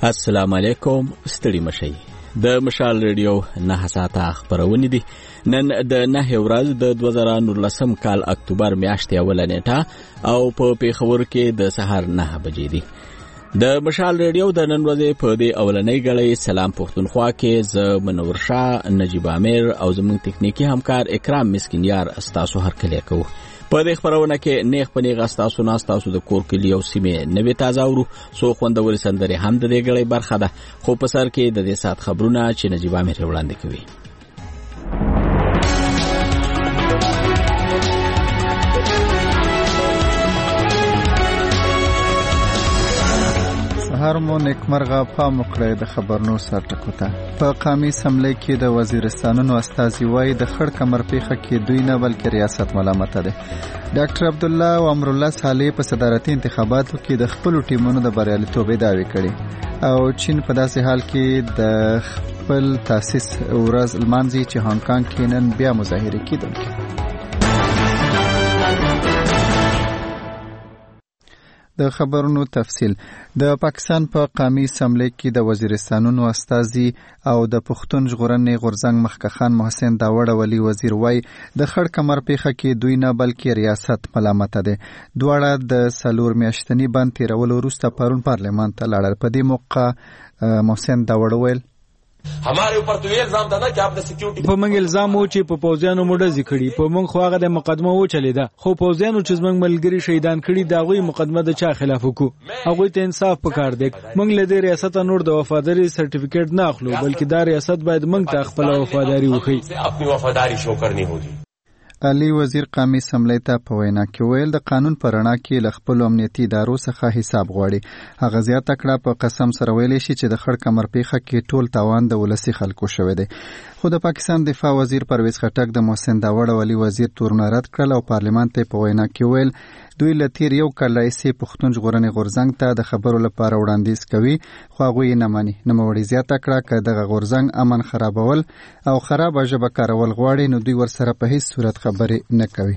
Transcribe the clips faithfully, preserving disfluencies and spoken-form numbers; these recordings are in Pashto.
السلام علیکم. ستړي مشئ. د مشال ریډیو نه ساعته خبرونه دي. نن د نه ورځ د دوه زره نولسم کال اکتوبر میاشتې اوله نیټه او په پیښور کې د سحر نه بجې دي. د مشال ریډیو د نن ورځې په دې اولنۍ غړې سلام پښتونخوا کې ز منور شاه، نجیب امیر او زموږ تکنیکی همکار اکرام مسکینیار استاسو هر کله کو. په دې خبرونه کې نیغ په نیغ استاسو نه استاسو د کور کلی او سیمه نوې تازه ورو سو خوندور سندري هم د دې غړې برخه ده. خو په سر کې د دې سات خبرونه چې نجیب امیر وړاندې کوي. هر مو نیکمرغه پام وکړئ د خبرونو سرټکو ته. په قومي اسمبلی کې د وزیرستانونو استازي وایي د خړ کمر پیښه کې دوی نه بلکې ریاست ملامت ده. ډاکټر عبد الله او امر الله صالح په صدارتي انتخاباتو کې د خپل ټیمونو د بریالیتوب دعوی کړي او چین په داسې حال کې د خپل تاسیس ورځ لمانځي چې هانګ کانګ کې نن بیا مظاهره کیدل. د خبرونو تفصیل. د پاکستان په پا قومي اسمبلی کې د وزیرستانونو استازي او د پښتون ژغورنې غورځنګ مخکخان محسن داوړ ولی وزیر وای د خړ کمر پیښه کې دوی نه بلکې ریاست ملامت ده. دواړه د سلور میاشتنی بند تیرولو وروسته پرون پارلمان ته لاړل. په دې موقع محسن داوړ ویل हमारे ऊपर तो ये इल्जाम था ना कि आपने सिक्योरिटी په موږ الزام و چې په پوځیانو موډه ذکرې په موږ خو هغه د مقدمه و چلیدا خو پوځیانو چې موږ ملګری شهیدان کړي دا غوي مقدمه د چا خلاف وکړو. هغه ته انصاف پکار دی. موږ له دې ریاست نور د وفاداری سرټیفیکیټ نه اخلو بلکې دا ریاست باید موږ ته خپل وفاداری وکړي. خپل وفاداری شو کرنی ہوږي. علي وزیر قومي اسمبلی ته په وینا کې ویل د قانون پر رڼا کې ل خپل امنیتي ادارو څخه حساب غواړي. هغه زیاته کړه په قسم سره ویلي شي چې د خړ کمر پیښه کې ټول تاوان د ولسی خلکو شوی دی. خو د پاکستان دفاع وزیر پرویز خټک د محسن داوړ ولی وزیر تورونه رد کړل او پارلمان ته په وینا کې ویل دوی لتیر یو کله سي پښتون ژغورنې غورځنګ ته د خبرو لپاره وړاندیز کوي خو هغه نه مانی. نو موري زیاته کړه چې دغه غورځنګ امن خرابول او خراب ژبه کارول غواړي نو دوی ورسره په هیڅ صورت خبرې نه کوي.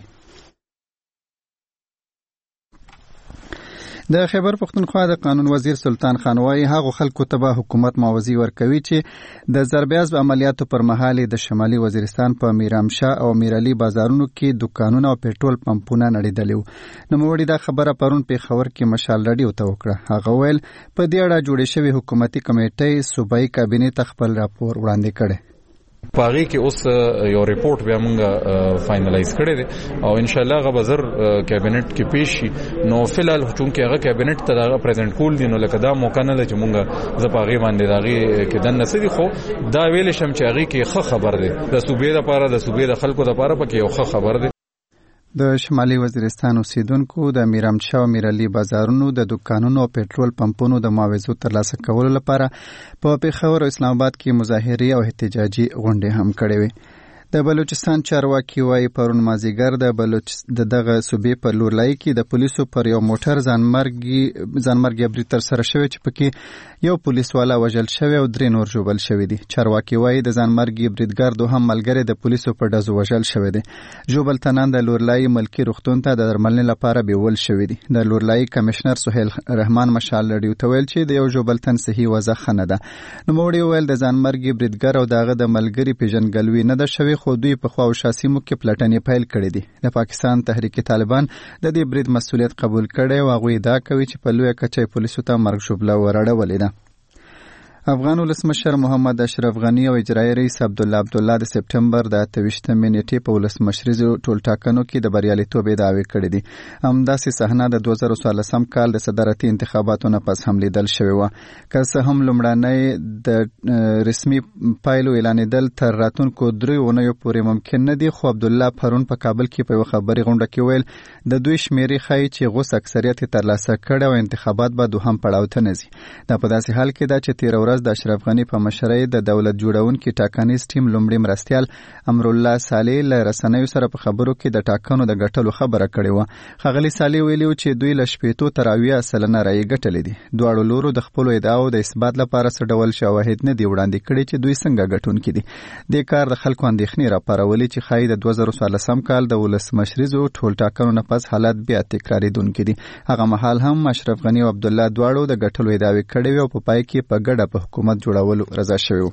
د خیبر پښتونخوا د قانون وزیر سلطان خان وايي هغه خلکو ته به حکومت معاوضي ورکوي چې د ضربیازب عملیاتو پر مهال د شمالي وزیرستان په میرامشاه او میرعلي بازارونو کې دکانونه او پېټرول پمپونه نړیدلي وو. نو موړي دا خبره پرون پیښور کې مشال رادیو ته وکړه. هغه ویل په دې اړه جوړې شوې حکومتي کمیټې صوبایي کابینې ته خپل راپور وړاندې کړي. پاغي کې اوس یو ریپورت بیا موږ فائنلایز کړی دی او ان شاء الله غو بازار کابینټ کې پیش شي. نو فلحال چونکه هغه کابینټ ته هغه پریزنټ کول دي نو لکه دا موقع نه ده چې موږ ز پاغي باندې داغي کې دن نسدي خو دا ویل شم چې هغه کې ښه خبر ده د صوبې لپاره د صوبې د خلکو لپاره پکې یو ښه خبر ده. د شمالي وزیرستان اوسیدونکو د میرامشاه او میرعلي بازارونو د دکانونو او پېټرول پمپونو د معاوضو ترلاسه کولو لپاره په پیښور او اسلام آباد کې مظاهرې او احتجاجي غونډې هم کړې وې. د بلوچستان چارواکي وايي پرون مازیګر د بلوچ د دغه صوبې په لورلای کې د پولیسو پر یو موټر ځانمرګي ځانمرګي برید تر سره شوی چې پکې یو پولیس والا وژل شوی او درې نور ژوبل شوی دي. چارواکي وايي د ځانمرګي بریدګر دوه هم ملګری د پولیسو په ډزو وژل شوی دی. ژوبل تنان د لورلای ملکی روغتون ته د درملنې لپاره بیول شوی دی. د لورلای کمشنر سهیل رحمان مشال لړیو ته ویل چې د یو ژوبل تن صحیح وضع خنه ده. نو موړي ویل د ځانمرګي بریدګر او دغه د ملګری پیژنګلوي نه ده شوی خو دوی په خوا او شاسي مو کې پلټنې پیل کړې دي. د پاکستان تحریک طالبان د دې برید مسؤلیت قبول کړي او هغه دا کوي چې په لوی کچې پولیسو ته مرګ شوبله ورړولې ده. افغان ولسمشر محمد اشرف غنی او اجرایي رئیس عبد الله عبد الله د سپټمبر د اتهویشتمې نیټې په ولسمشریزو ټولټاکنو کې د بریالیتوب دعوی کړې دي. همداسې صحنه د دوه زره څوارلسم کال د صدارتي انتخاباتو نه پس هم لیدل شوې وه. که څه هم لومړنۍ د رسمي پایلو اعلانېدل تر راتلونکو دریو اونیو پورې ممکن نه دي خو عبد الله پرون په کابل کې په یوه خبري غونډه کې ویل د دوی شمیرې ښایي چې غوڅ اکثریت یې ترلاسه کړی او انتخابات به دوهم پړاو ته نه ځي. دا په داسې حال کې ده چې تېره ورځ ورځ د اشرف غنی په مشرۍ د دولت جوړونکي ټاکنیز ټیم لومړي مرستیال امرالله صالح له رسنیو سره په خبرو کې د ټاکنو د ګټلو خبره کړې وه. ښاغلي صالح ویلي چې دوی له شپېتو تر اویا سلنه رایې ګټلې دي. دواړو لورو د خپلو ادعاو د اثبات لپاره څه ډول شواهد نه دي وړاندې کړي چې دوی څنګه ګټونکي دي. دې کار د خلکو اندېښنې راپارولې چې ښایي د دوه زره څوارلسم کال د ولسمشریزو ټول ټاکنو نه پس حالات بیا تکرارېدونکي دي. هغه مهال هم اشرف غني او عبدالله دواړو د ګټلو ادعاوې کړې وې او په پای کې په ګډه په حکومت جوړولو رضا شوي وو.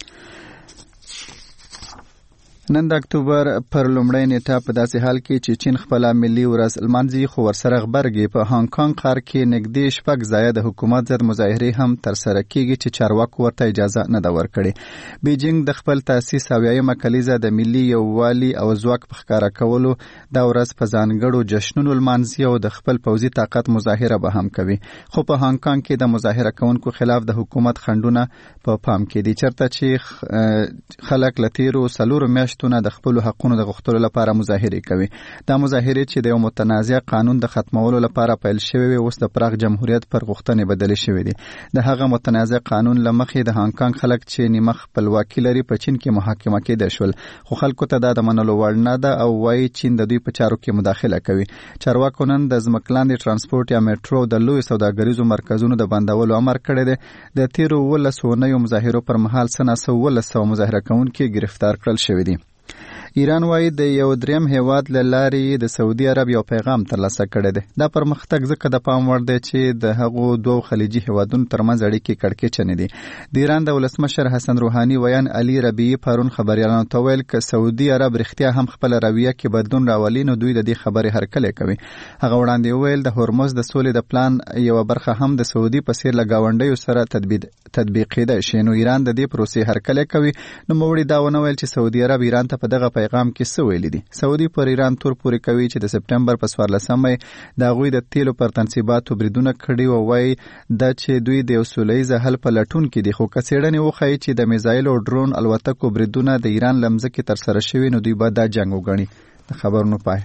نن د اکتوبر پر لومړۍ نیټه په داسې حال کې چې چین خپله ملي ورځ لمانځي، خو ورسره غبرګې په هانګ کانګ ښار کې نږدې شپږ ځایه د حکومت ضد مظاهرې هم ترسره کیږي چې چارواکو ورته اجازه نه ده ورکړې. بیجینګ د خپل تاسیس اویایمه کلیزه د ملي یووالي او ځواک په ښکاره کولو دا ورځ په ځانګړو جشنونو لمانځي او د خپل پوځي طاقت مظاهره به هم کوي. خو په هانګ کانګ کې د مظاهره کوونکو خلاف د حکومت خنډونه په پام کې دي، چېرته چې خلک له تیرو څلورو میاشتو د خپل حقونو د غوښتلو لپاره مظاهرې کوي. دا مظاهرې چې د یو متنازع قانون د ختمولو لپاره پیل شوې وي اوس د پراخ جمهوریت پر غوښتنې بدلې شوې دي. د هغه متنازع قانون له مخې د هانګ کانګ خلک چې نیمه خپلواکي لري په چین کې محاکمه کېدای شول، خو خلکو ته دا د منلو وړ نه ده او وایي چین د دوی په چارو کې مداخله کوي. چارواکو نن د ځمکلاندې ترانسپورت یا میټرو د لوی سوداګریزو مرکزونو د بندولو امر کړی دی. د تیرو اوولس اونیو مظاهرو پر مهال څه ناڅه اوولس سوه مظاهره کوونکي ګرفتار کړل شوي دي. ایران وايي د یو دریم هیواد له لارې د سعودي عرب یو پیغام ترلاسه کړی دی. دا پرمختګ ځکه د پام وړ دی چې د هغو دوو خلیجي هیوادونو ترمنځ اړیکې کړکېچنې دي. د ایران د ولسمشر حسن روحاني ویان علي ربیعي پرون خبریالانو ته ویل که سعودي عرب رښتیا هم خپله رویه کې بدلون راولي نو دوی د دې خبرې هرکلی کوي. هغه وړاندې وویل د هرمز د سولې د پلان یوه برخه هم د سعودي په څیر له ګاونډیو سره تطبیقېدای شي، نو ایران د دې پروسې هرکلی کوي. نوموړي دا ونه ویل چې سعودي عرب ایران ته په دغه پیغام کې څه ویلي دي. سعودي پر ایران تور پورې کوي چې د سپټمبر په څوارلسمه د هغوی د تیلو پر تنصیباتو بریدونه کړي او وایي دا چې دوی د یو سوله ییز حل په لټون کې دي. خو که څېړنې وښایي چې د میزایل او ډرون الوتکو بریدونه د ایران له مځکې ترسره شوي نو دوی به دا جنګ وګڼي. د خبرونو پای.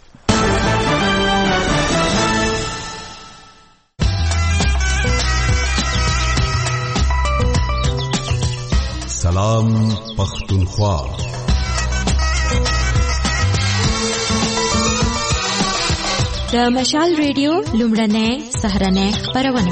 سلام پختونخوا. د مشال ریډیو لومړنۍ سهرنۍ خپرونه.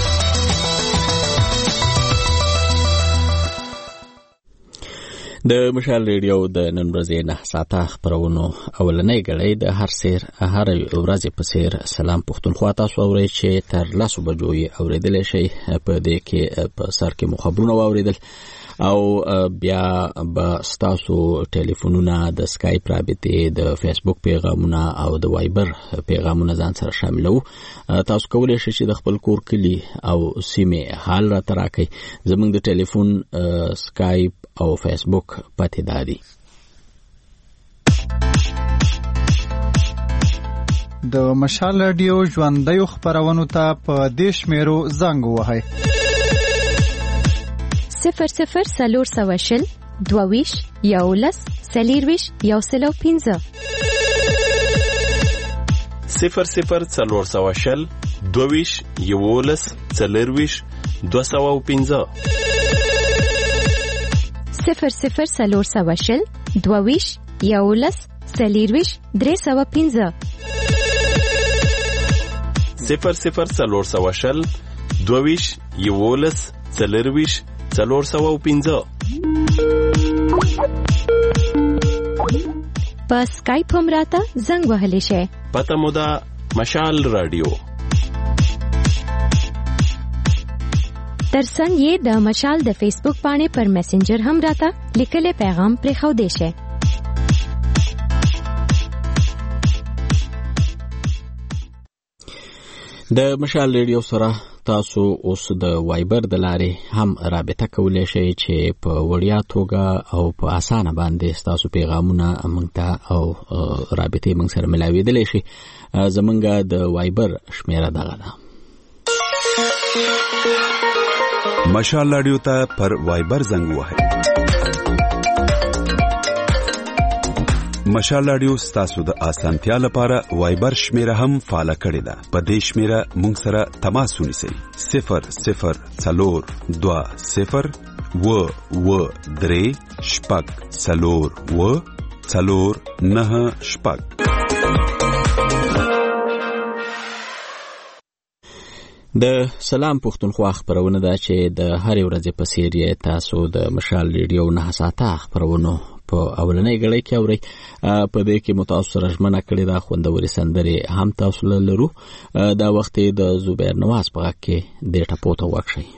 د مشال ریډیو د نن ورځې نه ساعته خپرونو اولنۍ ګړۍ د هر سیر هر ورځې په څیر سلام پختونخوا تاسو اورئ چې تر لسو بجو یې اورېدلی شئ. په دې کې په سر کې مو خبرونه واورېدل او بیا به ستاسو ټلیفونونه د سکایپ رابطې، د فیسبوک پیغامونه او د وایبر پیغامونه ځان سره شاملو. تاسو کولی شئ چې د خپل کور کلي او سیمې حال راته راکئ. زموږ د ټلیفون، سکایپ او فیسبوک پتې دا دي: د مشال راډیو ژوندیو خپرونو ته په دې شمیرو زنګ ووهئ: صفر صفر څلور سوه شل دوه ویشت یولس څلېرویشت یو سل او پنځه. صفر صفر څلور سوه شل دوه ویشت یولس څلېرویشت دوه سوه او پنځه. صفر صفر څلور سوه شل دوه ویشت یولس څلېرویشت درې سوه پنځه. صفر صفر څلور سوه شل دوه ویشت یولس څلېرویشت څلور سوه او پنځه. په سکایپ هم راته زنګ وهلی شئ. پته مو ده مشال راډیو. ترڅنګ یې د مشال د فیسبوک پاڼې پر میسنجر هم راته لیکلی پیغام پرېښودی شئ. د مشال ریډیو سره تاسو اوس د وایبر د لارې هم رابطه کولی شئ چې په وړیا توګه او په اسانه باندې ستاسو پیغامونه موږ ته او رابطې موږ سره ملاوېدلی شي. زموږ د وایبر شمیره دغه ده: مشال راډیو ته پر وایبر زنګ ووهئ: مشال رادیو ستاسو د اسانتیا لپاره وایبر شمیره هم فعال کړی ده. په دې شمیره مونږ سره تماس ونیسئ. صفر صفر څلور دوه صفر و و درې شپږ څلور و څلور نه شپږ. د سلام پښتونخوا خبرونه ده چې د هرې ورځې په څیر تاسو د مشال ریډیو نه ساته خبرونه په اولنۍ غړۍ کې اوري. په دې کې متأثر ژمنه کړې ده خوندوري سندري هم تاسو لرو. دا وخت د زبیر نواز په کې د ټپو ته وښي.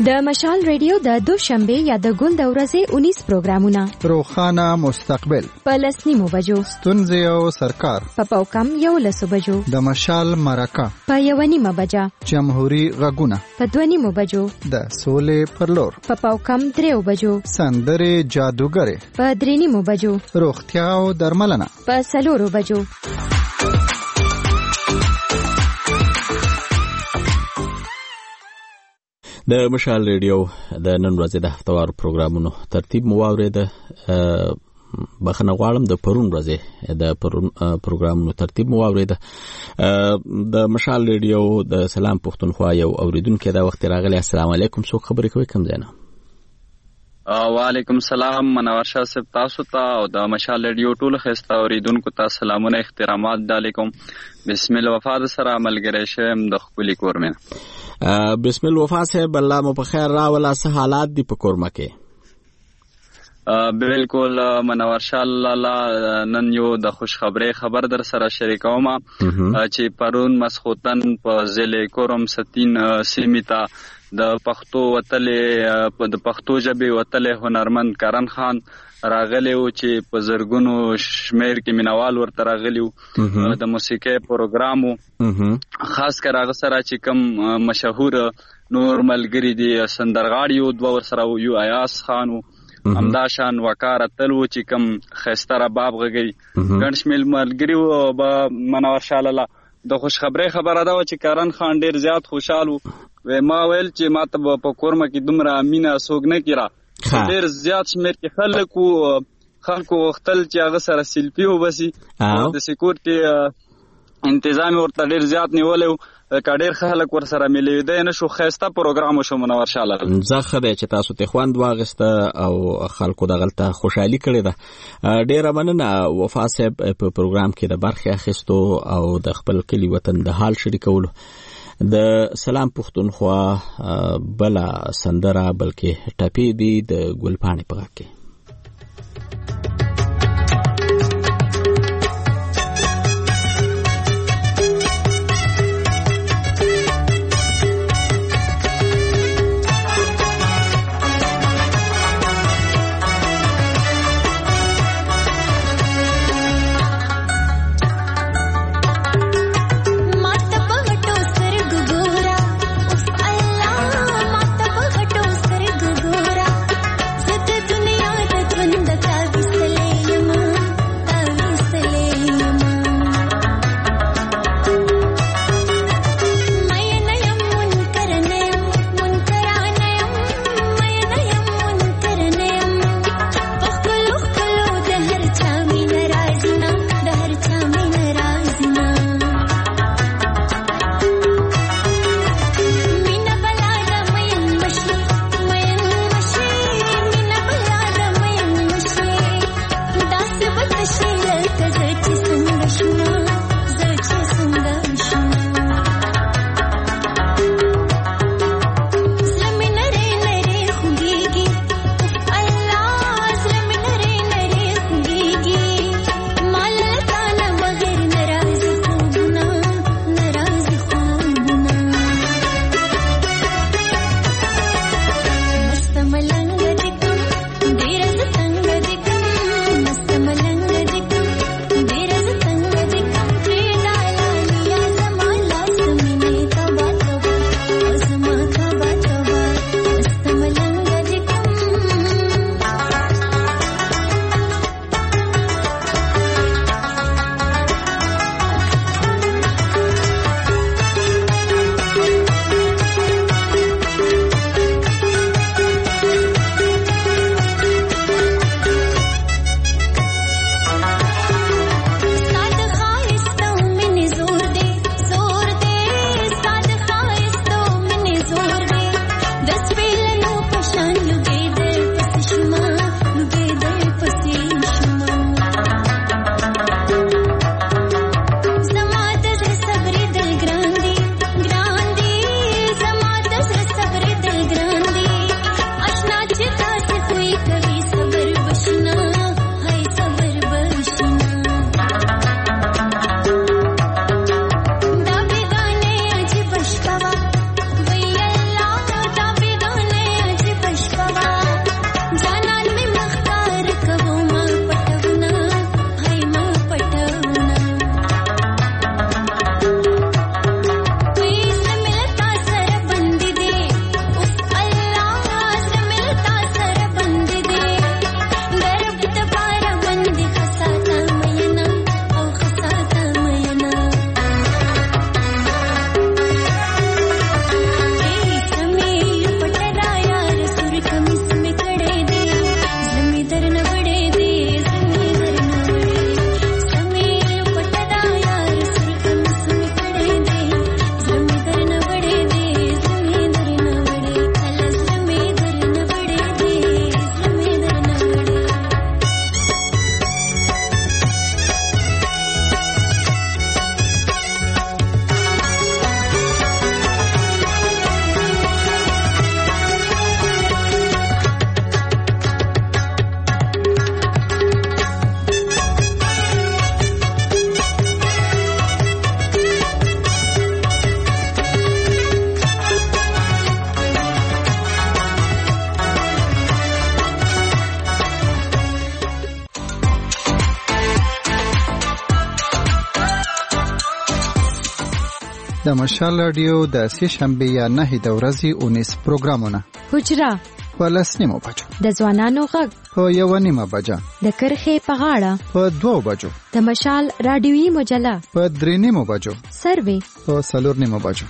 د مشال ریډیو د دوشنبه یا د ګل د ورځې اونیس پروګرامونه روخانه مستقبل په لسنیمو بجو ستونزې او سرکار په پاوکم یو لسو بجو د مشال مرکه په یو نیمه بجه جمهوریت غږونه په دوه نیمو بجو د سولې پر لور په پاوکم دریو بجو سندرې جادوګرې په درې نیمو بجو روغتیا او درملنه په څلورو بجو د مشال ریډیو د نن ورځې د هفتوار پروګرامونو ترتیب مو واورید. بخنه غواړم د پرون ورځې د پرون پروګرامونو ترتیب مو واورید. د مشال ریډیو د سلام پښتونخوا یو اوریدونکو دا وخت راغلی. السلام علیکم، څوک خبرې کوي؟ کوم ځای نه؟ وعلیکم السلام، منور شاه صاحب تاسو ته او د مشال ریډیو ټول خسته اوریدونکو ته سلامونه احترامات علیکم. بسم الله وفا سره عملګری شم د خپل کور مې. بسم الله وفا صاحب، الله مو په خیر راولا. څه حالات دي په کورمه کې؟ بالکل منور شاه الله، نن یو د خوش خبری خبر در سره شریکوم چې پرون مسخوتن په ضلع کورم ستین سیمیتا د پښتو وتلې د پښتو ژبې وتلې هنرمند کرن خان راغلی و چې په زرګونو شمیر کې مینوال ورته راغلی و د موسیقي پروګرامو، خاص کر هغه سره چې کم مشهور نور ملګری دي سندرغاړي او دوه ور سره یو ایاس خان و همداشان وقار تل و چې کم خسته رباب غږی ګڼ شمېر ملګري و. به منور شاه الله د خوش خبری خبره ده چې کرن خان ډیر زیات خوشحال و. ما ویل چې ما ته په کورمه کې دومره مینه سوګ نه کړه، ډیر زیات شمیر کې خلکو خلکو وختل چې هغه سره سیلفي وبسي د سکیورټي انتظام ورته ډیر زیات نیولې و. کډیر خلک ور سره ملي دی نه شو خسته پروګرام شو. منور شاه الله زخه دی چې تاسو ته خوند واغسته او خلکو د غلطه خوشحالي کړې ده. ډیر مننه وفا صاحب په پروګرام کې د برخه اخیستو او د خپل کلی وطن د حال شریکولو. د سلام پښتونخوا بلا سندره بلکې ټپی دی د ګلپاڼې په غږ کې. दुनिया د مشال رادیو د سې شنبه یا نه د ورځې اونیس پروګرامونه حجره په لس نیمو بجو د ځوانانو غږ په یو نیمه بجه د کرخې په غاړه په دوه بجو د مشال رادیوي مجله په درې نیمو بجو سروي په څلور نیمو بجو.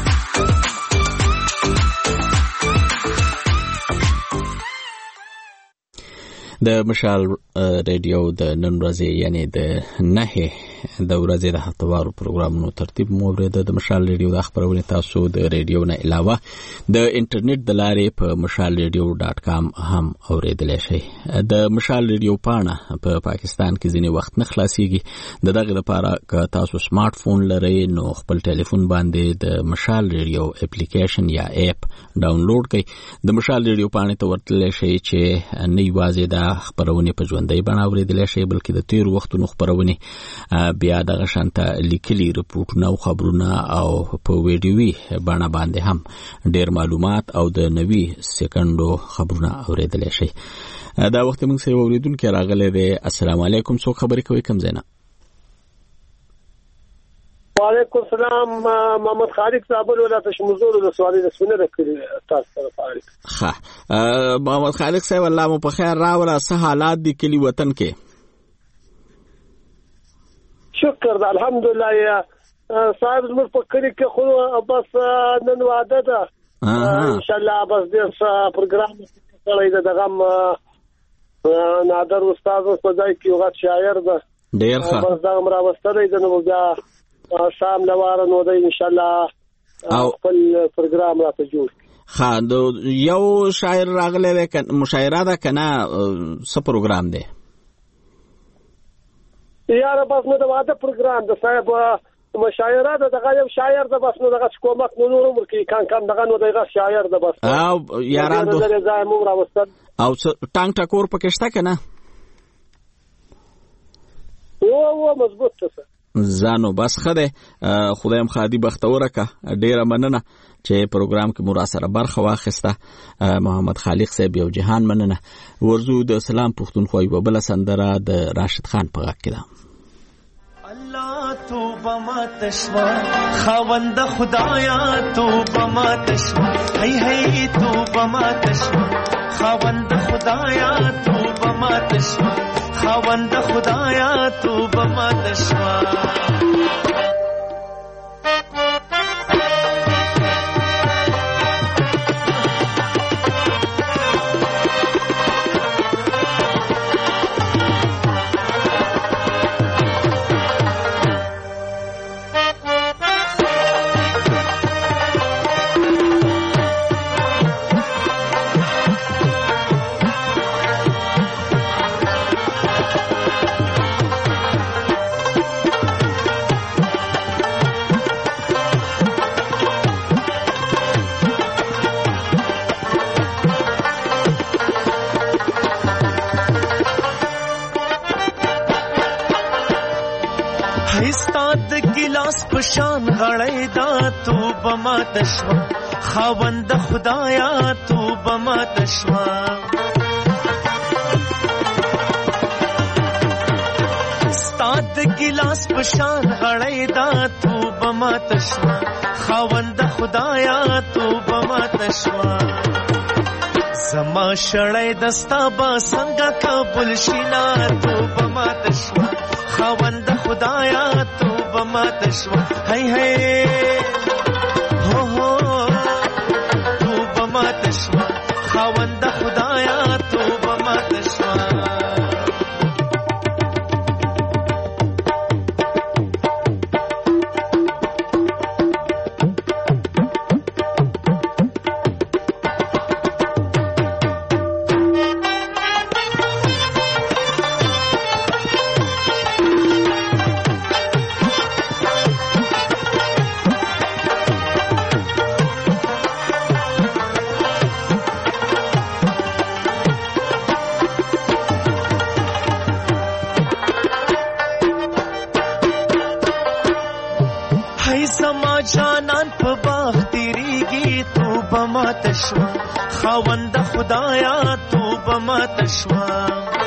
د مشال رادیو د نن ورځې یعنی د نه د ورځې د هفتوارو پروګرامونو ترتیب مو ورته د مشال رادیو د خبرونه تاسو د رادیو نه علاوه د انټرنیټ د لارې په مشال رادیو ډاټ کام هم اوریدلای شئ. د مشال رادیو پاڼه په پا پاکستان کې ځینې وخت نه خلاصيږي. د دغه لپاره که تاسو سمارټ فون لرئ نو خپل ټلیفون باندې د مشال رادیو اپلیکیشن یا اپ ډاونلوډ کړئ. د مشال رادیو پاڼې ته ورتللی شئ چې نه یوازې د خبرونه په ژوندۍ بڼه اوریدلای شئ بلکې د تیر وختونو خبرونه بیا دغه شانته لیکلي رپورټونه او خبرونه او په ویډیوي بڼه باندې هم ډیر معلومات او د نوي سکندو خبرونه اوریدلای شئ. دا وخت موږ سره اوریدونکو راغلي دي. السلام علیکم. څو خبرې کوي کوم زینا؟ وعلیکم السلام. محمد خالق صاحب ولا تشمزور د سوالي د سپینه راکړي تاسو سره فارق. ها محمد خالق صاحب الله مو په خیر راوړه. څه حالات دي کلی وطن کې؟ شکر ده الحمدلله. یا صاحب زموږ په کلی کې خو بس نن وعده ده ان شاء الله بس دې پروګرام کړی ده. دغه نادر استاد په ځای کې یو غټ شاعر ده ډیر ښه بس دا امر واستلې ده نو بیا شام لواره نو ده ان شاء الله خپل پروګرام راته جوړ. ها یو شاعر راغلی دی مشاعره ده کنه څه پروګرام دی؟ یاره بس نو د واده پروګرام د صاحب مشاعره ده. دغه یو شاعر ده بس نو دغه کومک نو نور عمر کې کان کان دغه نو دغه شاعر ده بس او یاران دو ځای مو راوستل او ټانګ ټکور پکې شته کنه؟ او او مضبوط څه زانو بس خده خدایم خادي بختوره کا ډیره مننه چې پروګرام کې مو را سره برخه واخیسته. محمد خالق صاحب یو جهان مننه. ورزو د سلام پښتونخوا یو بل سندره د راشد خان په غږ کې ده. الله توبه ما تشوا خوند خدایا توبه ما تشوا هی هی توبه ما تشوا خوند خدایا توبه ما تشوا خوند خدایا توبه ما تشوا. پشان غړې دا توبه ما تشوا خوند خدایا توبه ما تشوا. ستاد ګلاس پشان غړې دا توبه ما تشوا خوند خدایا توبه ما تشوا. زما شړې دستا با څنګه قبول شینا توبه ما تشوا خوند خدایا توبه ما تشوا هی هی هو هو توبه ما تشوا خوند خدایا توبه ما تشوا. خوند خدایا توبه ما تشوا.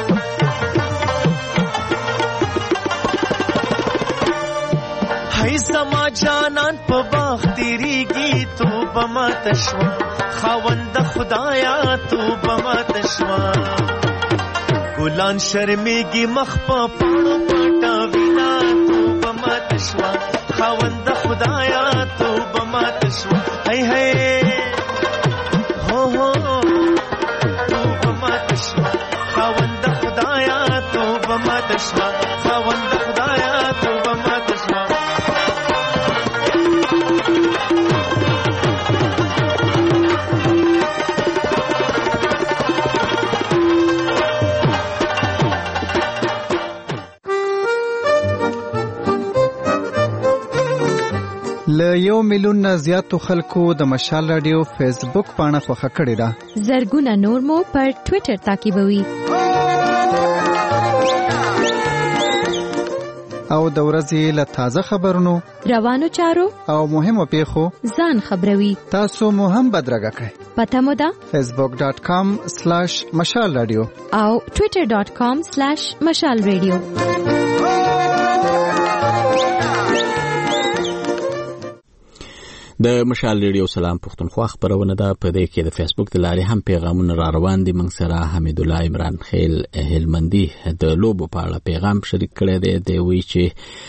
هی زما جانان په باغ تیریږي تو بما تشوا خاوند خدایا تو بما تشوا ګلان شرمېږي مخ په پاڼو پټا وینا تو بما تشوا خاوند خدایا تو بما تشوا هی هی هو هو تو بما تشوا خاوند خدایا تو بما تشوا خاوند خدایا تو بما تشوا له یو میلیون نه زیاتو خلکو د مشال رادیو فیسبوک پاڼه خوښه کړې ده. زرګونه نور مو پر ټوئیټر تعقیبوي. او د ورځې له تازه خبرونو، روانو چارو او مهمو پیښو ځان خبروي. تاسو مو هم بدرګه کړئ. پته مو ده فیسبوک ډاټ کام سلاش مشال رادیو او ټوئیټر ډاټ کام سلاش مشال رادیو. د مشال ریډیو سلام پښتونخوا خبرونه ده. په دې کې د فیسبوک د لارې هم پیغامونه را روان دي. موږ سره حمید الله عمران خیل هلمندي د لوبو په اړه پیغام شریک کړی دی. دی وایي چې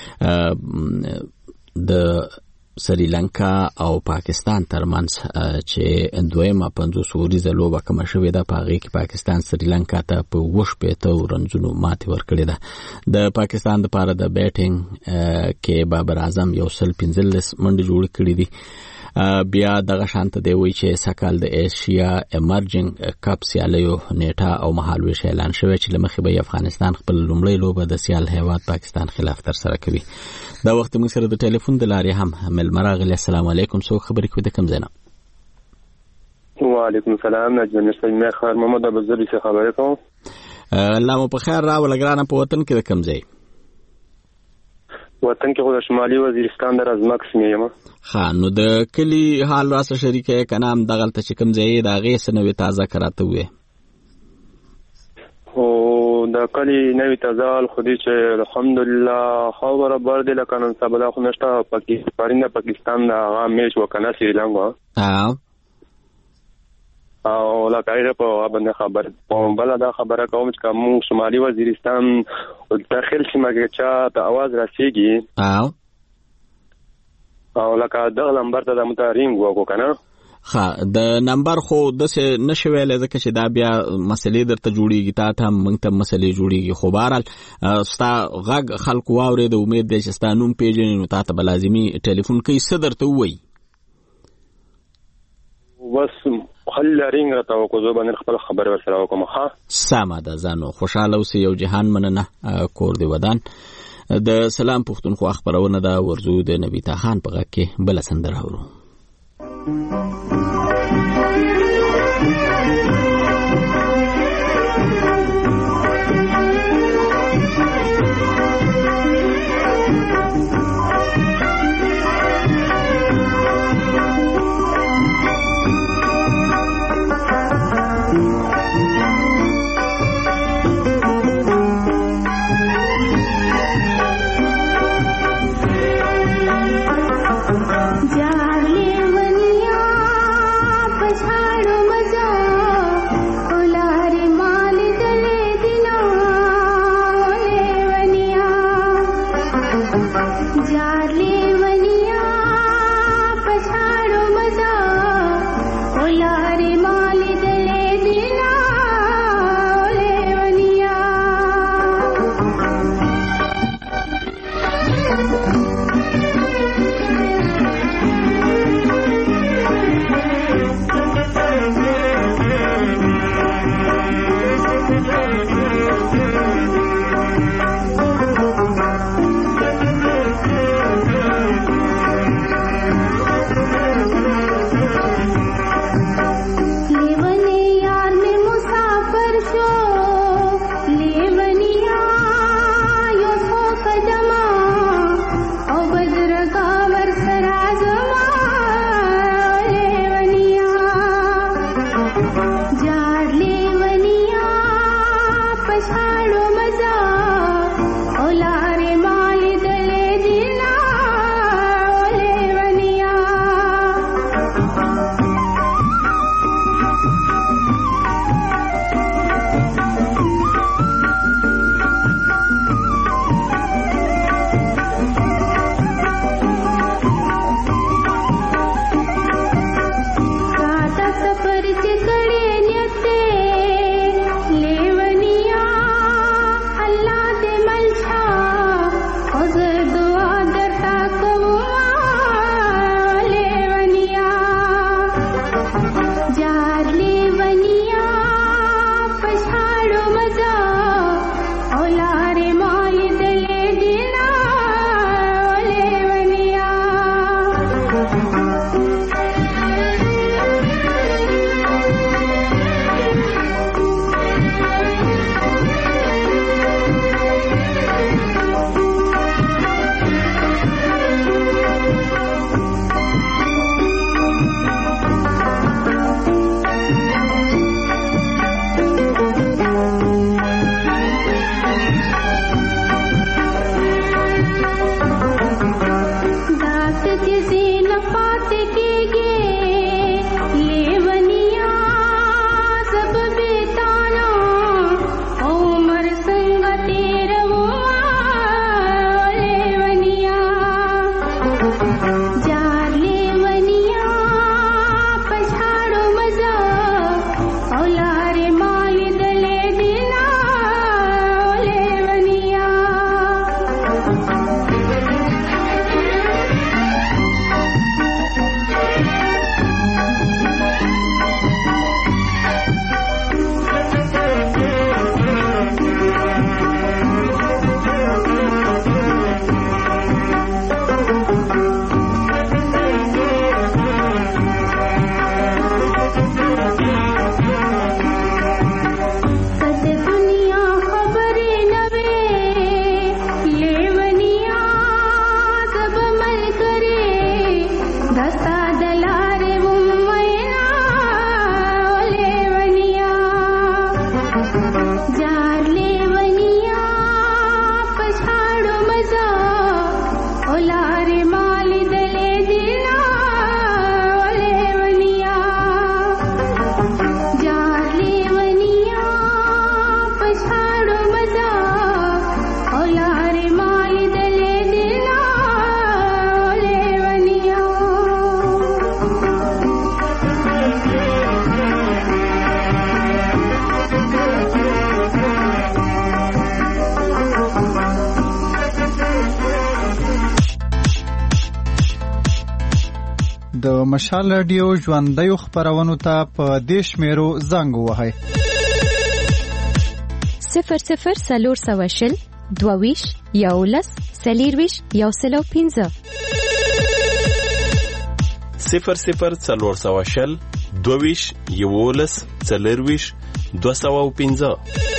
د سریلانکا او پاکستان ترمنځ چې دویمه پنځوس اوریزه لوبه کومه شوې ده، په هغې کې پاکستان سریلانکا ته په اووه شپېته رنزونو ماتې ورکړې ده. د پاکستان دپاره د بیټینګ کې بابر اعظم یو سل پنځلس منډې جوړې کړې دي. بیا دغه شانته دی وایي چې سږکال د ایشیا امرجنګ کپ سیالیو نیټه او مهالویش اعلان شوی چې له مخې به افغانستان خپل لومړی لوبه د سیال هیواد پاکستان خلاف ترسره کوي. دا وخت موږ سره د ټلیفون د لارې هم مېلمه راغلی. السلام علیکم. څوک خبرې کوي؟ د کوم ځای نه؟ وعلیکم السلام. نجم نسیم خیر محمد ابوذبی څخه خبرې کوم. الله مو په خیر راوله ګرانه. په وطن کې د کوم ځای؟ وطن کې خو د شمالي وزیرستان د رزمک سیمې یم. ښه، نو د کلي حال راسره شریک یې که نه همدغلته چې کوم ځای یې د هغې څه نوې تازه که راته ووایې. خو د کلي نوې تازه حال خو دې چې الحمدلله ښه برابر دی. لکه نن سبا دا خو نشته پرین د پاکستان د هغه میچ وکنه سریلانکا او لکه هغه په هغه باندې خبر بله دا خبره کوم چې موږ شمالي وزیرستان داخل سیمه کې چا ته اواز رسېږي او لکه دغه نمبر ته د موږ رینګ وکړو که نه. ښه، د نمبر خو داسې نشي ویلی ځکه چې دا بیا مسلې درته جوړېږي، تا ته هم موږ ته مسلې جوړېږي. خو بهرحال ستا غږ خلکو واورېد، امید دی چې ستا نوم پېژني نو تا ته به لازمي ټلیفون کوي. څه درته ووایي؟ بس خل رینګ راته وکړو، زه باندې خپل خبرې ورسره وکړم. ښه، سمه ده. ځانو خوشحاله اوسې. یو جهان مننه. کور دې ودان. د سلام پښتونخوا خبرونه ده. ورځو د نبی تاخان په غږ کې بله سندره اورو. د مشال رادیو ژوندیو خپرونو ته په دې شمیرو زنګ ووهئ: صفر صفر څلور سوه شل دوه ویشت یولس څلېرویشت یو سل او پنځه صفر صفر څلور سوه شل دوه ویشت یولس څلېرویشت دوه سوه او پنځه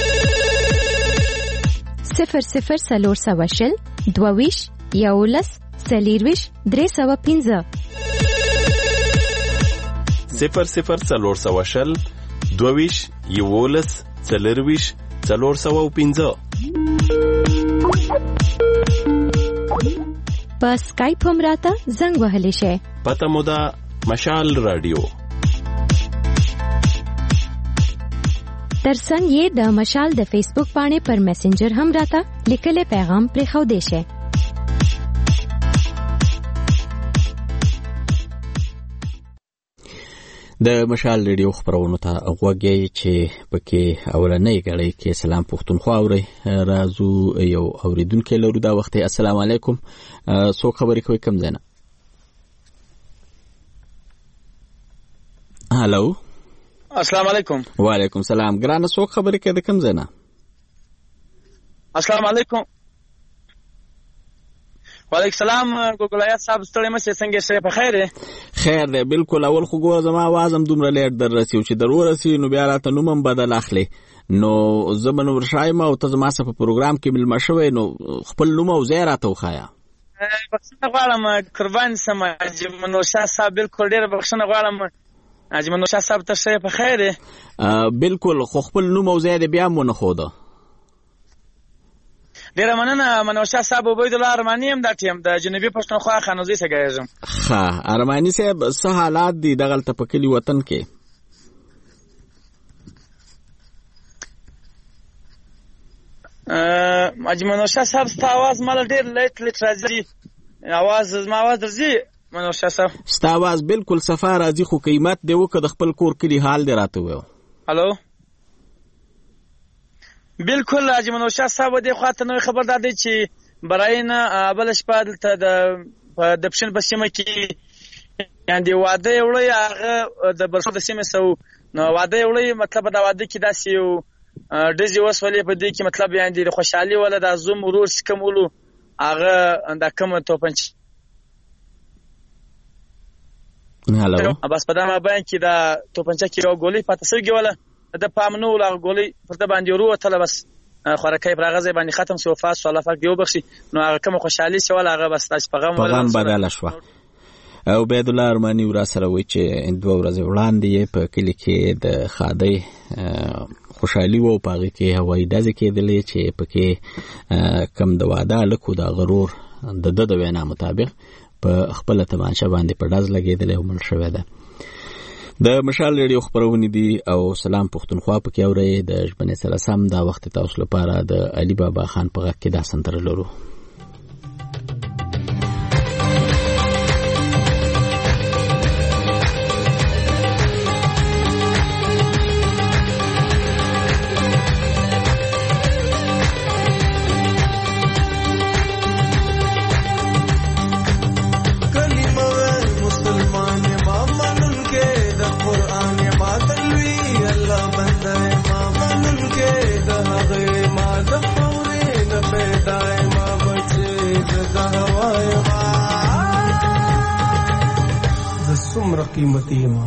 صفر صفر څلور سوه شل دوه ویشت یولس څلېرویشت درې سوه پنځه صفر صفر څلور سوه شل دوه ویشت یولس څلېرویشت څلور سوه او پنځه په سکایپ هم راته زنګ وهلی شئ. پته مو ده مشال رادیو. ترڅنګ یې د مشال د فیسبوک پاڼې پر میسنجر هم راته لیکلی پیغام پرېښودی شئ. د مشال ریډیو خبرونو ته غوږی چې پکې اولنۍ غړی کې سلام پښتونخوا اوري. راځو یو اوریدونکو لرو دا وخت. السلام علیکم. څوک خبرې کوي کوم ځای نه؟ هالو. السلام علیکم. وعلیکم سلام. ګرانه څوک خبرې کوي د کوم ځای نه؟ السلام علیکم. وعلیکم سلام. ګوګلایات صاحب ستړي مشه څنګه شې په خیر دی؟ خیر دی بالکل. اول خو ګوره زما आवाज هم دومره لیټ در رسیو چې در ورسی نو بیا راته نوم هم بدل اخلي. نو زه به نور شایم او ته زما سره په پروګرام کې ملما شوی نو خپل نوم او ځای راته وښایه. بخښنه غواړم قربان سم اجمنو شاه صاحب. بالکل ډېره بخښنه غواړم اجمنو شاه صاحب ته شې په خیر دی؟ بالکل. خو خپل نوم او ځای دې بیا مو نه ښوده. ډیره مننه منوشه صاحب. عبید الله ارمانی هم دا ټیم د جنوبي پښتونخوا خانوزي څخه ګرځم. ښه ارمانی صاحب څه حالات دي دغلته په کلي وطن کې؟ منوشه صاحب ستا आवाज مال ډیر لیټ لیټ راځي. आवाज زما आवाज درځي منوشه صاحب؟ ستا आवाज بالکل صفا راځي خو قیمت دی وکړه د خپل کور کلی حال دی راته وایو. هالو. بالکل اجمنو شاه صاحب دې خاطر نو خبر دادی چې براینه بل شپه دلته د د پښین په سیمه کې یاندې واده وړي هغه د برښو د سیمه سو نو واده وړي مطلب دا واده کې داسې یو ډزې وسولې په دې کې مطلب یاندې د خوشحالي ولا د زوم ورور سکمولو هغه د کوم توپنچ هالو بس په دغه باندې کې د توپنچ کې یو ګولې پاتې سوګي ولا د پامنو لا ګولې پر د باندې ورو ته بس خورکې پر غزه باندې ختم شو فاس الله فاک دیو بخشي نو هغه کوم خوشحالي شو هغه بس تاسو پیغام ولا بدل شو. او عبید الله ارمانی ور سره وی چې دوه ورځې وړاندې په کلی کې د خادي خوشحالي وو پاره کې هوایي دځ کېدلې چې پکې کم د واده لکو د غرور د د وینا مطابق په خپل تماشا باندې په داز لګېدلې او مل شوې ده. د مشال ریډیو خبرونه دي او سلام پښتونخوا پکې اوري د ژبنې سره سم دا وخت تاسو لپاره د علي بابا خان په غږ کې دا سندره لرو. قیمتی ما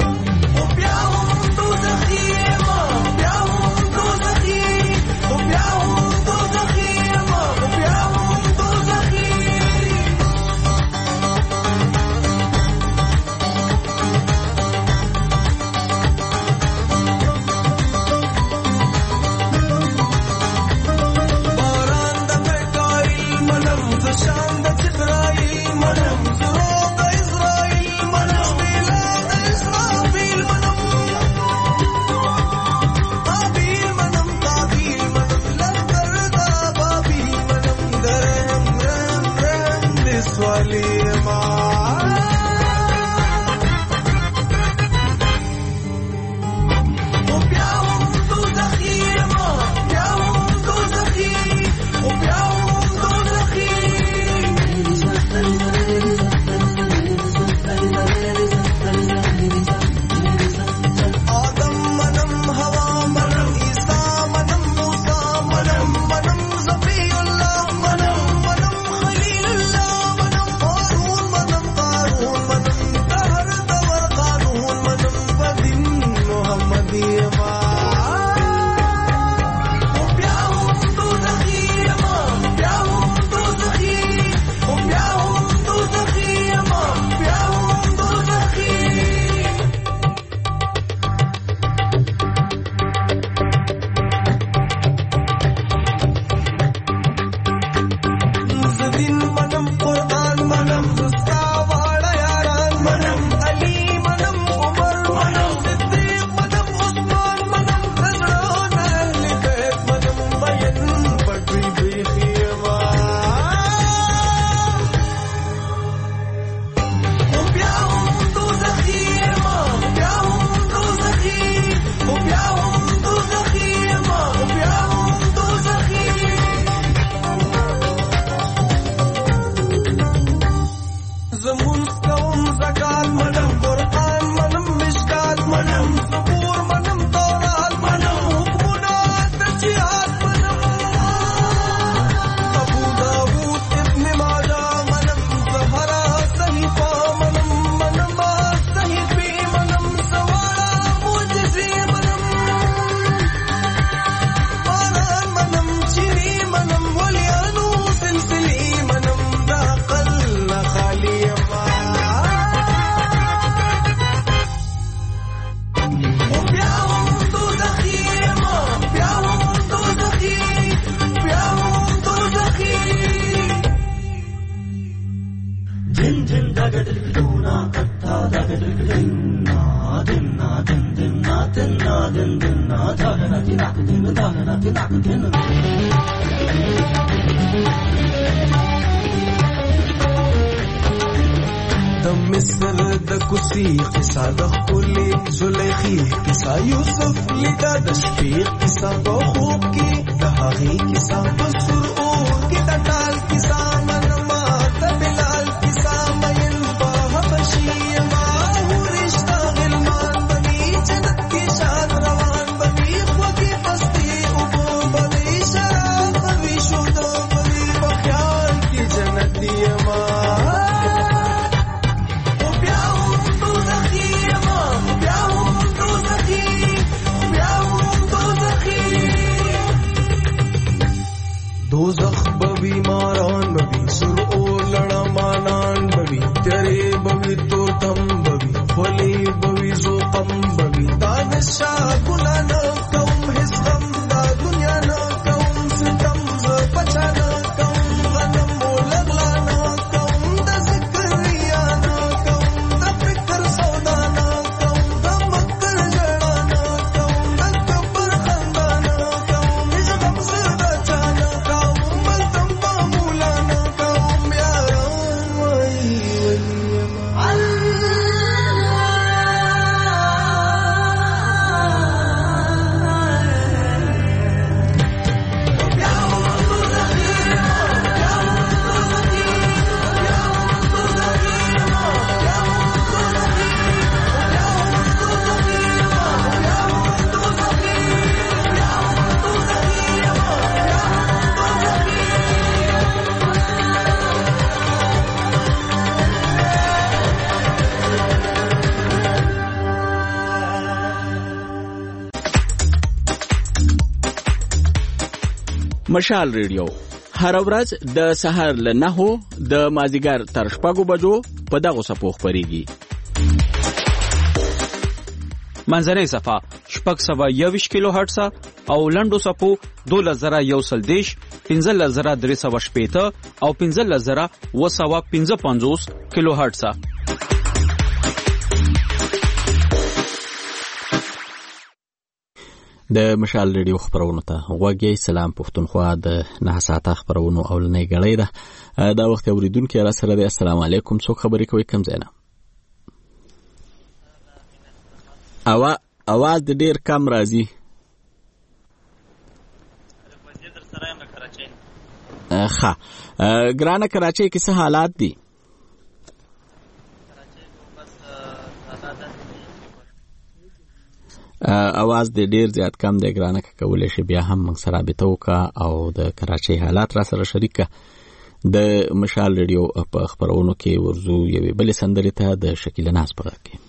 Be د مصر د کوسی قصه د خولي زلیخي قصه یوسف لیدا د شپې قصه د خوب کې د هغې قصه په سر اور کې د ټال قصه منما د بلال قصه مین په حبشي ما ورشتہ غلمان بني جنت کې شاد روان بني خوږی پستی او بني شراب بني شود بني په خیال کې جنتی ما دوزخ بوی ماران بوی سر اور لڑا مانان بوی تیرے بوی تورتم بوی خلی بوی زوقم بوی دانشاہ گناہ نہ کم حسم دا دنیا نہ کم ستم ز پچا نہ کم غنم و لغلا نہ کم دا ذکریا نہ کم دا فکر سودا نہ کم دا مکر جڑا نہ کم دا کبر خندا نہ کم اس غم زدہ چانا مشال ریډیو هر ورځ د سحر له نهو د مازیګر تر شپږو بجو په دغه صفو خبريږي. منځنۍ صفه شپږ سوه یوویشت کیلو هرتز او لنډو صفو دولس زره یو سل دیش پنځلس زره درې سوه شپېته او پنځلس زره اوه سوه پنځه پنځوس کیلو هرتز. د مشال ریډیو خبرونه ته غوږی سلام پښتونخوا د نه ساعته خبرونو اولنۍ غړې ده. دا وخت اوریدونکو را سره دی. السلام علیکم. څوک خبرې کوي؟ کوم ځای نه؟ اوا اواز د ډیر کم راځي. ښه ګرانه کراچۍ کې څه حالات دي؟ اواز د ډیر زیات کم دی ګرانه، که کولی شي بیا هم موږ سره رابطه وکړه او د کراچۍ حالات را سره شریک کړه. د مشال ریډیو په خبرونو کې ورځو یوې بلې سندرې ته د شکیله ناز په غږ کې.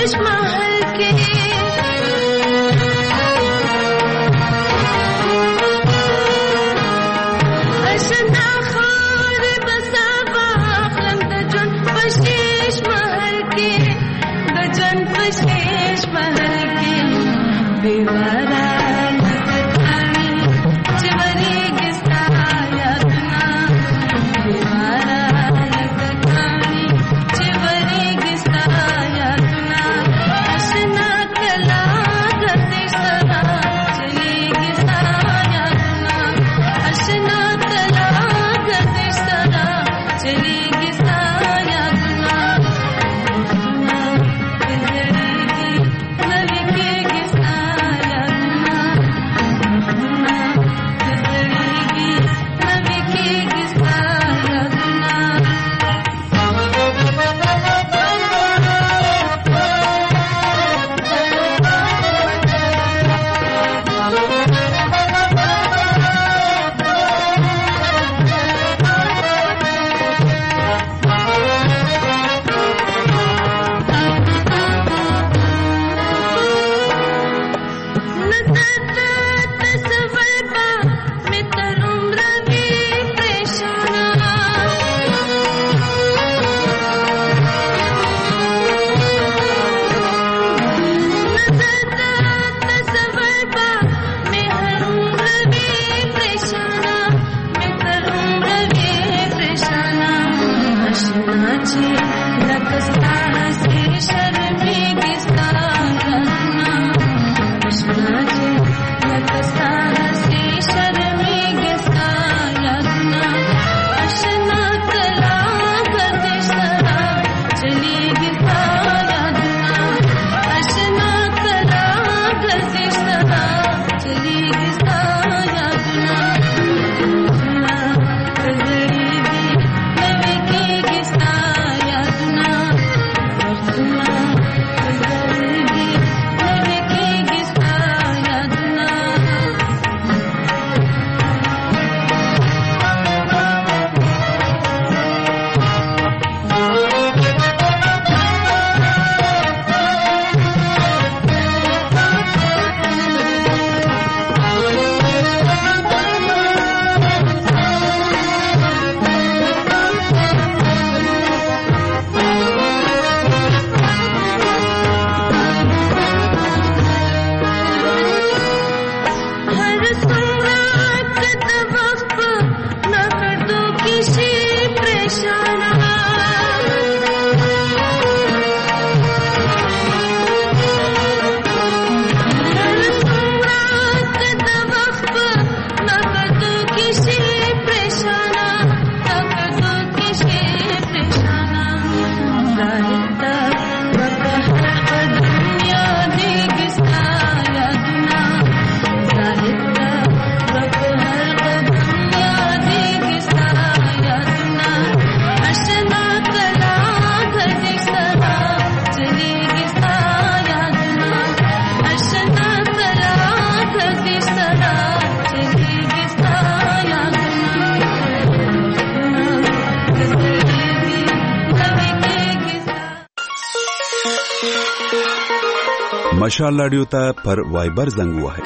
مشال رادیو ته پر وایبر زنګ وهئ.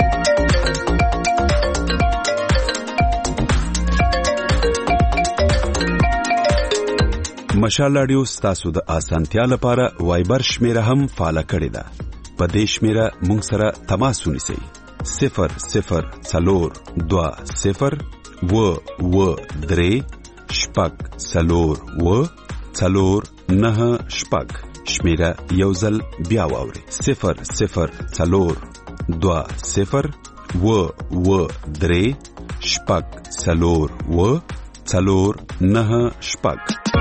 مشال رادیو ستاسو د اسانتیا لپاره وایبر شمیره هم فعال کړی ده. په دې شمیره مونږ سره تماس ونیسئ. صفر صفر څلور دوه صفر و و درې شپږ څلور و څلور نه شپږ. شمیره یوزل بیا واوري. صفر صفر څلور دوه صفر و و درې شپږ څلور و څلور نه شپږ.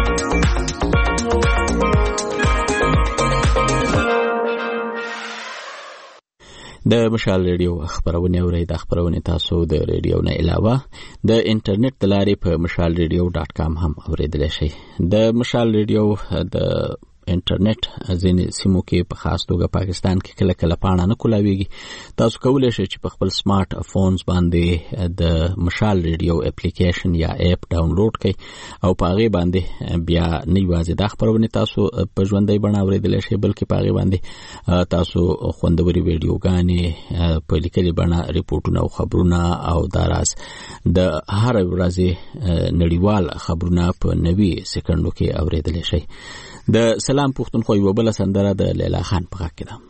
د مشال ریډیو خبرونه اورئ. د خبرونه تاسو د ریډیو نه علاوه د انټرنیټ د لارې په مشال ریډیو ډاټ کام هم اوریدلی شئ. د مشال ریډیو د انټرنیټ ځینې سیمو کې په خاص توګه پاکستان کې کله کله پاڼه نه کولاویږي تاسو کولی شئ چې په خپل سمارټ فونز باندې د مشال ریډیو اپلیکیشن یا اپ ډاونلوډ کړئ او په هغې باندې بیا نه یوازې دا خپرونې تاسو په ژوندۍ بڼه اورېدلی شئ بلکې په هغې باندې تاسو خوندورې ویډیوګانې په لیکلې بڼه ریپورټونه او خبرونه او دا راز د هر ورځې نړیوال خبرونه په نوي سکندو کې اورېدلی شئ. د سلام پښتونخوا یوه بله سندره د لیلا خان په غږ کې ده.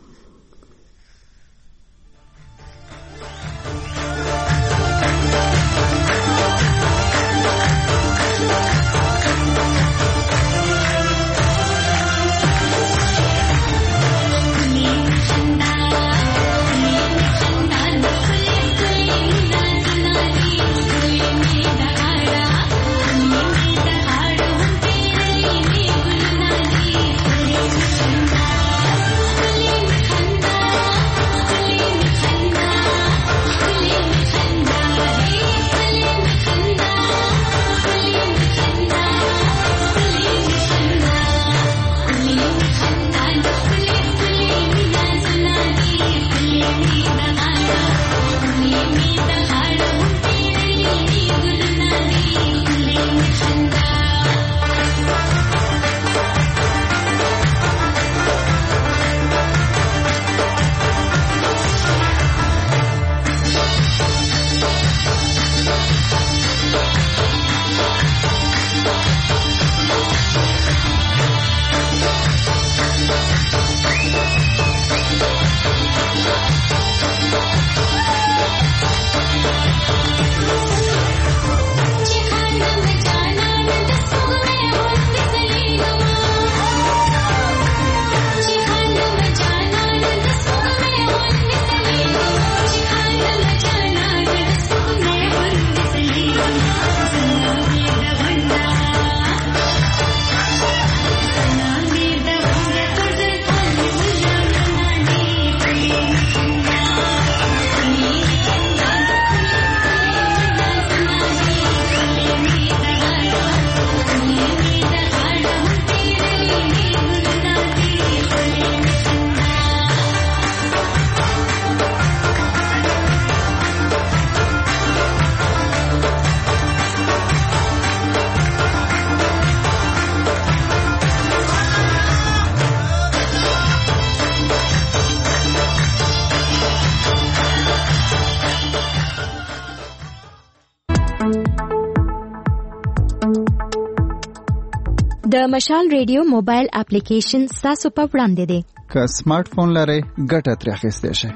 د مشال ریډیو موبایل اپلیکیشن تاسو په وړاندې دی. که سمارټ فون لرئ ګټه ترې اخیستی شئ.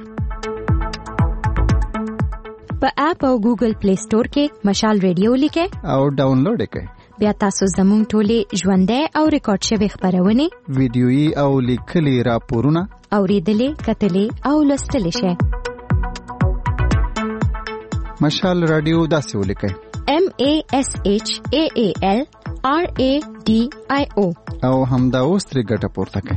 په اپ او ګوګل پلی سٹور کې مشال ریډیو لیکئ او ډاونلوډ یې کړئ. بیا تاسو زموږ ټولې ژوندۍ او ریکارډ شوې خبرونه ویډیويي او لیکلي راپورونه اوریدلې کتلې او لوستلې شئ. مشال رادیو داسې ولیکئ M A S H A A L R A D I O او همدا اوس ترې ګټه پورته کړئ.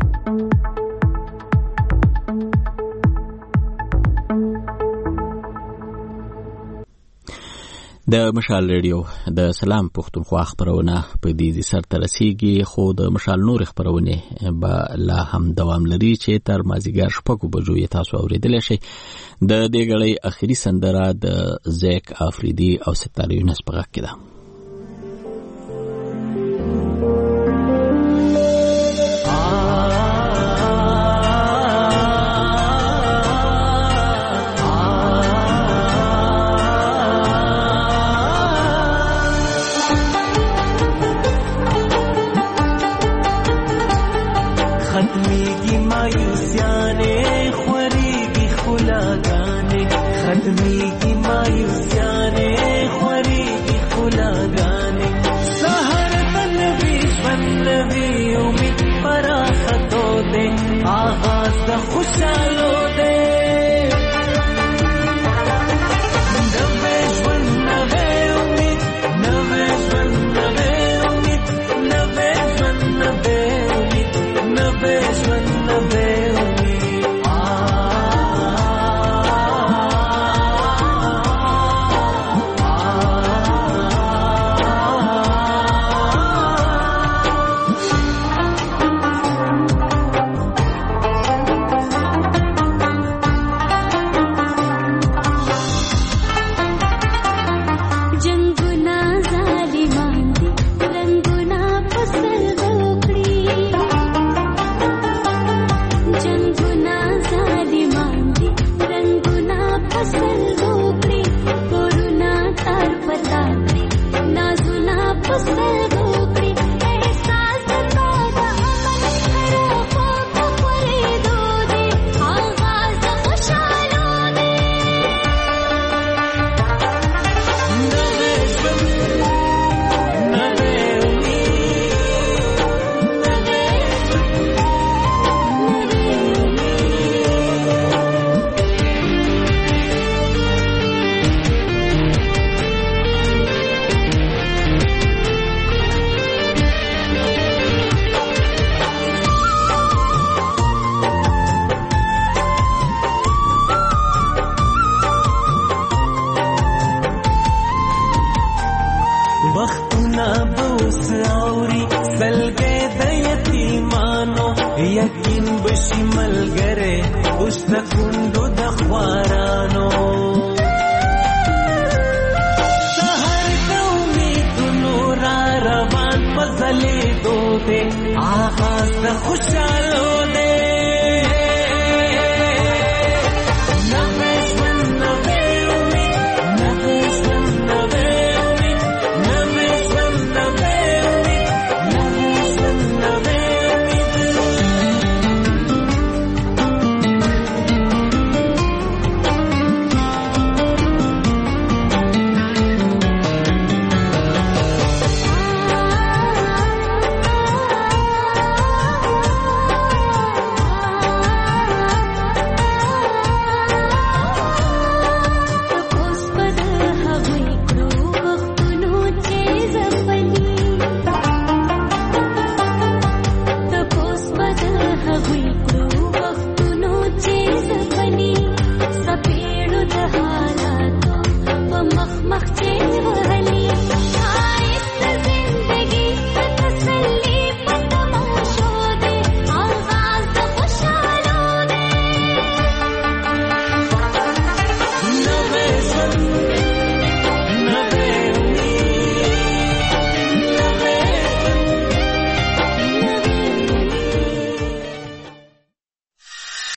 د مشال ریډیو د سلام پښتونخوا خبرونه په دې سر ته رسیږي خو د مشال نور خبرونه به لا هم دوام لري چې تر مازیګر شپږو بجو یې تاسو اوریدلی شئ. د دې غړي اخري سندره د زیک افریدي او ستاره یونس په غږ کې ده. ختمیگی مایوسیانه خوریگی خلاگانه ختمیگی مایوسیانه خوریگی خلاگانه سهر تنوی فنوی امید پراختو دے آغاز دا خوشالو دے نویشون نوی امید نویشون نوی امید نویشون نوی Nabeshwan nabehuni جنگونه ظالمان دي رنگونه فصل وکړي کورونه تر پتا کړي نازونه فصل وکړي احساس د پاده امن سره په خپلې دودي آغاز د خوشالو دی نوې ژوند نوې وختونه بوس اوري سلګې د یتیمانو یقین بشي ملګری اوس د کندو د خوارانو سهار د امیدونو را روان په ځلېدو دی آغاز د خوشحالو دی